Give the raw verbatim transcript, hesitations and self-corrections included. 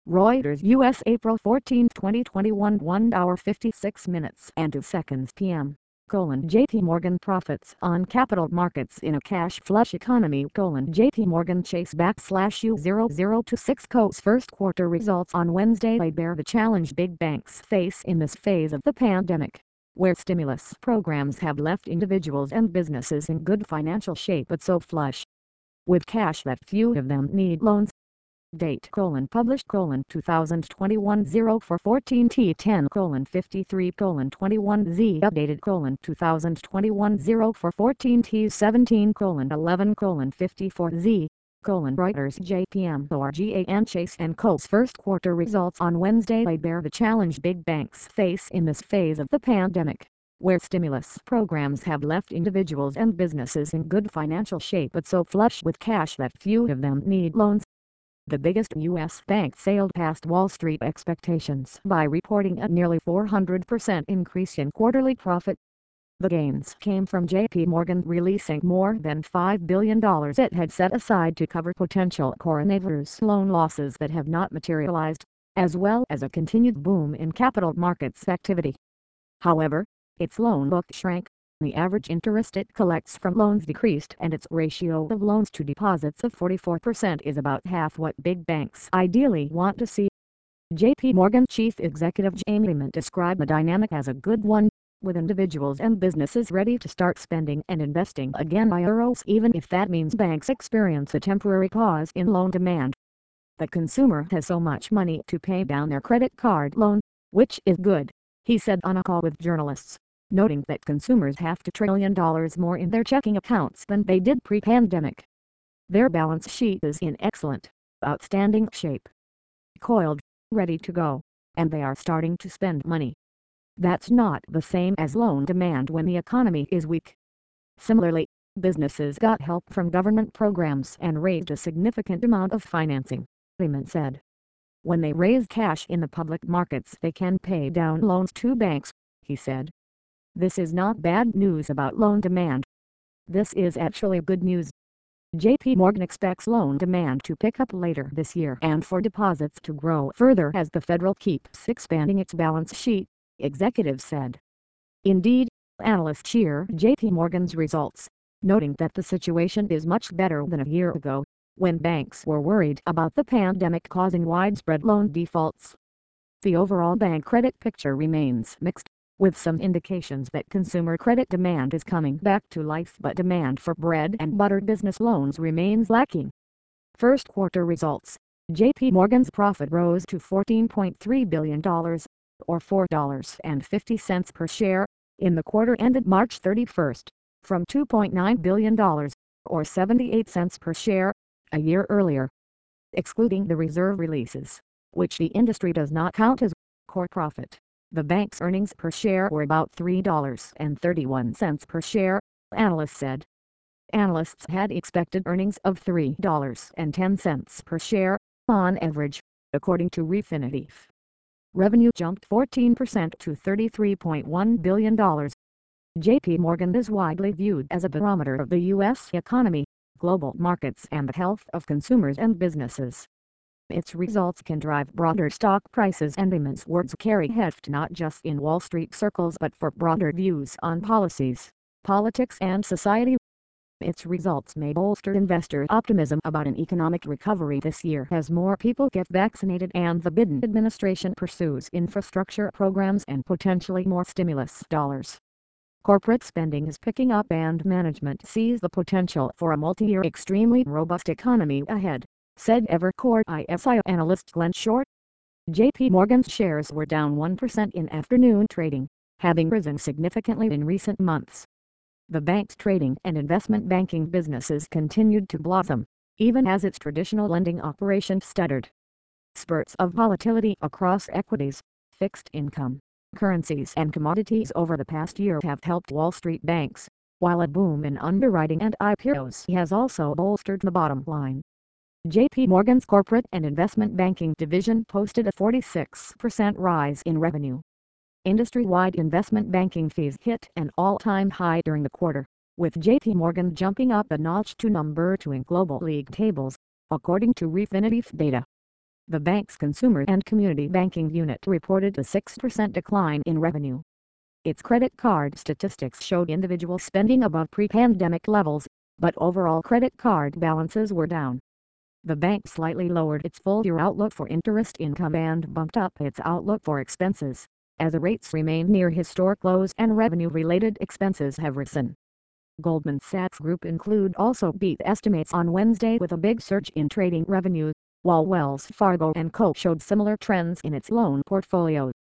Reuters U S April fourteenth twenty twenty-one one hour fifty-six minutes and two seconds p m. Colon J P Morgan profits on capital markets in a cash flush economy. Colon J P Morgan Chase backslash U zero zero two six Co's first quarter results on Wednesday lay bare the challenge big banks face in this phase of the pandemic, where stimulus programs have left individuals and businesses in good financial shape but so flush with cash that few of them need loans. Date colon published colon twenty twenty-one oh four fourteen T ten colon fifty-three colon twenty-one Z updated colon twenty twenty-one oh four fourteen T seventeen colon eleven colon fifty-four Z colon Reuters J P Morgan Chase and Co's first quarter results on Wednesday lay bare the challenge big banks face in this phase of the pandemic, where stimulus programs have left individuals and businesses in good financial shape but so flush with cash that few of them need loans. The biggest U S bank sailed past Wall Street expectations by reporting a nearly four hundred percent increase in quarterly profit. The gains came from J P Morgan releasing more than five billion dollars it had set aside to cover potential coronavirus loan losses that have not materialized, as well as a continued boom in capital markets activity. However, its loan book shrank. The average interest it collects from loans decreased and its ratio of loans to deposits of forty-four percent is about half what big banks ideally want to see. J P Morgan Chief Executive Jamie Dimon described the dynamic as a good one, with individuals and businesses ready to start spending and investing again euros even if that means banks experience a temporary pause in loan demand. The consumer has so much money to pay down their credit card loan, which is good, he said on a call with journalists, noting that consumers have two trillion dollars more in their checking accounts than they did pre-pandemic. Their balance sheet is in excellent, outstanding shape. Coiled, ready to go, and they are starting to spend money. That's not the same as loan demand when the economy is weak. Similarly, businesses got help from government programs and raised a significant amount of financing, Dimon said. When they raise cash in the public markets they can pay down loans to banks, he said. This is not bad news about loan demand. This is actually good news. J P Morgan expects loan demand to pick up later this year and for deposits to grow further as the Federal keeps expanding its balance sheet, executives said. Indeed, analysts cheer J P Morgan's results, noting that the situation is much better than a year ago, when banks were worried about the pandemic causing widespread loan defaults. The overall bank credit picture remains mixed, with some indications that consumer credit demand is coming back to life but demand for bread and butter business loans remains lacking. First quarter results, J P Morgan's profit rose to fourteen point three billion dollars, or four dollars and fifty cents per share, in the quarter ended March thirty-first, from two point nine billion dollars, or seventy-eight cents per share, a year earlier. Excluding the reserve releases, which the industry does not count as core profit, the bank's earnings per share were about three dollars and thirty-one cents per share, analysts said. Analysts had expected earnings of three dollars and ten cents per share, on average, according to Refinitiv. Revenue jumped fourteen percent to thirty-three point one billion dollars. J P Morgan is widely viewed as a barometer of the U S economy, global markets and the health of consumers and businesses. Its results can drive broader stock prices and Dimon's words carry heft not just in Wall Street circles but for broader views on policies, politics and society. Its results may bolster investor optimism about an economic recovery this year as more people get vaccinated and the Biden administration pursues infrastructure programs and potentially more stimulus dollars. Corporate spending is picking up and management sees the potential for a multi-year extremely robust economy ahead, said Evercore I S I analyst Glenn Short. J P Morgan's shares were down one percent in afternoon trading, having risen significantly in recent months. The bank's trading and investment banking businesses continued to blossom, even as its traditional lending operation stuttered. Spurts of volatility across equities, fixed income, currencies and commodities over the past year have helped Wall Street banks, while a boom in underwriting and I P Os has also bolstered the bottom line. J P Morgan's corporate and investment banking division posted a forty-six percent rise in revenue. Industry-wide investment banking fees hit an all-time high during the quarter, with J P Morgan jumping up a notch to number two in global league tables, according to Refinitiv data. The bank's consumer and community banking unit reported a six percent decline in revenue. Its credit card statistics showed individual spending above pre-pandemic levels, but overall credit card balances were down. The bank slightly lowered its full-year outlook for interest income and bumped up its outlook for expenses, as the rates remain near historic lows and revenue-related expenses have risen. Goldman Sachs Group include also beat estimates on Wednesday with a big surge in trading revenue, while Wells Fargo and Co. showed similar trends in its loan portfolio.